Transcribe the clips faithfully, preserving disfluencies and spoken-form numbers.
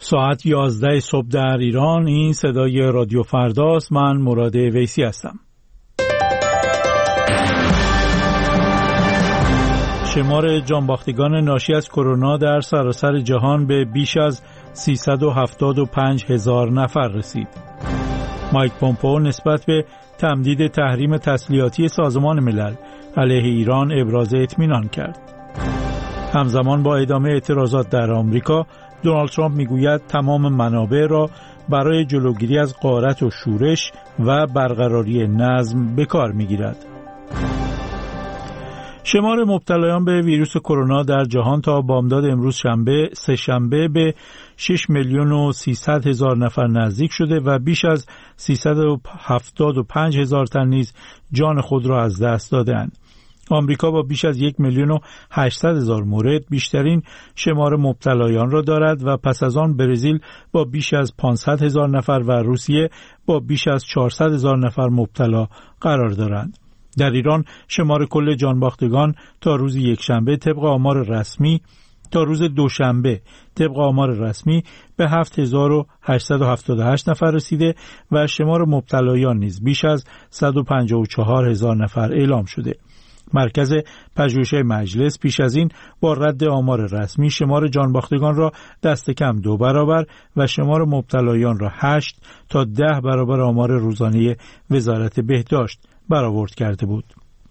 ساعت یازده صبح در ایران. این صدای رادیو فرداست. من مراد ویسی هستم. شمار جانباختگان ناشی از کرونا در سراسر جهان به بیش از سیصد و هفتاد و پنج هزار نفر رسید. مایک پومپئو نسبت به تمدید تحریم تسلیحاتی سازمان ملل علیه ایران ابراز اطمینان کرد. همزمان با ادامه اعتراضات در آمریکا، دونالد ترامپ میگوید تمام منابع را برای جلوگیری از غارت و شورش و برقراری نظم به کار میگیرد. شمار مبتلایان به ویروس کرونا در جهان تا بامداد امروز شنبه سه شنبه به شش میلیون و سیصد هزار نفر نزدیک شده و بیش از سیصد و هفتاد و پنج هزار تن نیز جان خود را از دست دادند. آمریکا با بیش از یک میلیون و هشتصد هزار مورد بیشترین شمار مبتلایان را دارد و پس از آن برزیل با بیش از پانصد هزار نفر و روسیه با بیش از چهارصد هزار نفر مبتلا قرار دارند. در ایران شمار کل جانباختگان تا روز یکشنبه طبق آمار رسمی تا روز دوشنبه طبق آمار رسمی به هفت هزار و هشتصد و هفتاد و هشت نفر رسیده و شمار مبتلایان نیز بیش از صد و پنجاه و چهار هزار نفر اعلام شده. مرکز پژوهش‌های مجلس پیش از این با رد آمار رسمی شمار جانباختگان را دست کم دو برابر و شمار مبتلایان را هشت تا ده برابر آمار روزانه وزارت بهداشت برآورد کرده بود.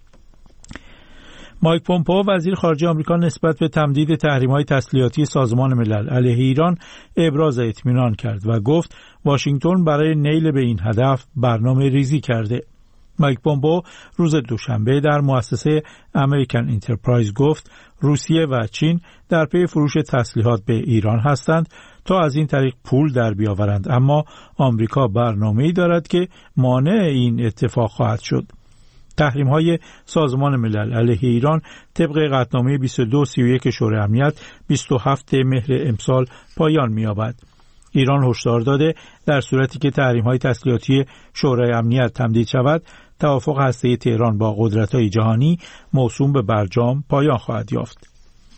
مایک پومپئو وزیر خارجه آمریکا نسبت به تمدید تحریم‌های تسلیحاتی سازمان ملل علیه ایران ابراز اطمینان کرد و گفت واشنگتن برای نیل به این هدف برنامه ریزی کرده. مایک پومپئو روز دوشنبه در مؤسسه امریکن انترپرایز گفت روسیه و چین در پی فروش تسلیحات به ایران هستند تا از این طریق پول در بیاورند، اما آمریکا برنامه‌ای دارد که مانع این اتفاق خواهد شد. تحریم‌های سازمان ملل علیه ایران طبق قطعنامه بیست و دو سی و یک شورای امنیت بیست و هفتم مهر امسال پایان می‌یابد. ایران هشدار داده در صورتی که تحریم‌های تسلیحاتی شورای امنیت تمدید شود، توافق هسته‌ای تهران با قدرت‌های جهانی موسوم به برجام پایان خواهد یافت.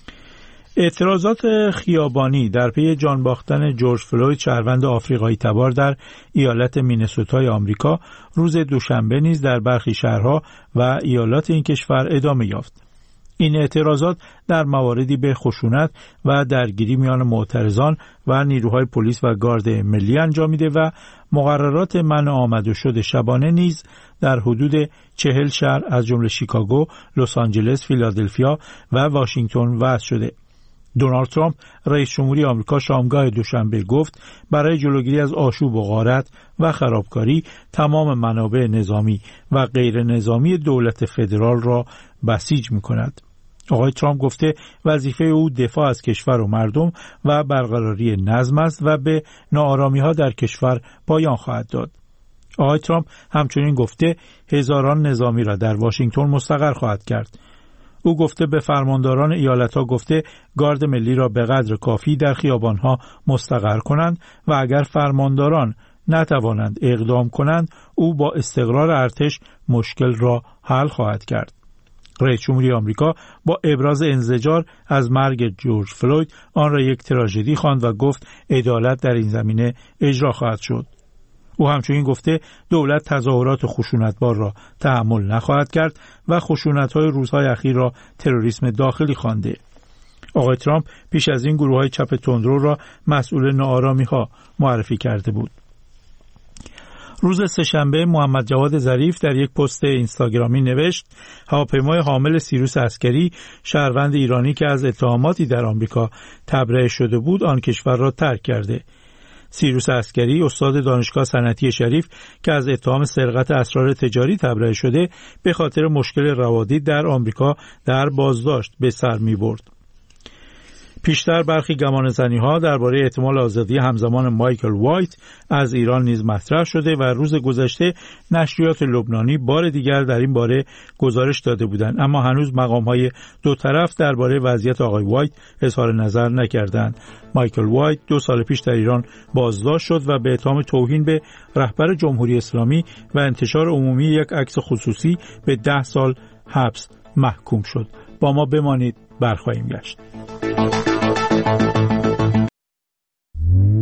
اعتراضات خیابانی در پی جان باختن جورج فلوید شهروند آفریقایی تبار در ایالت مینسوتای آمریکا روز دوشنبه نیز در برخی شهرها و ایالات این کشور ادامه یافت. این اعتراضات در مواردی به خشونت و درگیری میان معترضان و نیروهای پلیس و گارد ملی انجامیده و مقررات منع آمد و شد شبانه نیز در حدود چهل شهر از جمله شیکاگو، لس آنجلس، فیلادلفیا و واشنگتن وضع شده. دونالد ترامپ رئیس جمهوری آمریکا شامگاه دوشنبه گفت برای جلوگیری از آشوب و غارت و خرابکاری تمام منابع نظامی و غیر نظامی دولت فدرال را بسیج می‌کند. آقای ترامپ گفته وظیفه او دفاع از کشور و مردم و برقراری نظم است و به ناآرامی‌ها در کشور پایان خواهد داد. آقای ترامپ همچنین گفته هزاران نظامی را در واشنگتن مستقر خواهد کرد. او گفته به فرمانداران ایالت‌ها گفته گارد ملی را به قدر کافی در خیابان‌ها مستقر کنند و اگر فرمانداران نتوانند اقدام کنند او با استقرار ارتش مشکل را حل خواهد کرد. رئیس جمهوری آمریکا با ابراز انزجار از مرگ جورج فلوید آن را یک تراژدی خواند و گفت عدالت در این زمینه اجرا خواهد شد. او همچنین گفته دولت تظاهرات خشونتبار را تحمل نخواهد کرد و خشونت‌های روزهای اخیر را تروریسم داخلی خوانده. آقای ترامپ پیش از این گروه‌های چپ تندرو را مسئول ناآرامی‌ها معرفی کرده بود. روز سه‌شنبه محمد جواد ظریف در یک پست اینستاگرامی نوشت هواپیمای حامل سیروس عسکری شهروند ایرانی که از اتهاماتی در آمریکا تبرئه شده بود آن کشور را ترک کرده. سیروس عسکری استاد دانشگاه صنعتی شریف که از اتهام سرقت اسرار تجاری تبرئه شده به خاطر مشکل روادید در آمریکا در بازداشت به سر می‌برد. پیشتر برخی گمانه‌زنی‌ها درباره احتمال آزادی همزمان مایکل وایت از ایران نیز مطرح شده و روز گذشته نشریات لبنانی بار دیگر در این باره گزارش داده بودند، اما هنوز مقام‌های دو طرف درباره وضعیت آقای وایت اظهار نظر نکردند. مایکل وایت دو سال پیش در ایران بازداشت شد و به اتهام توهین به رهبر جمهوری اسلامی و انتشار عمومی یک عکس خصوصی به ده سال حبس محکوم شد. با ما بمانید، برخواهیم گشت.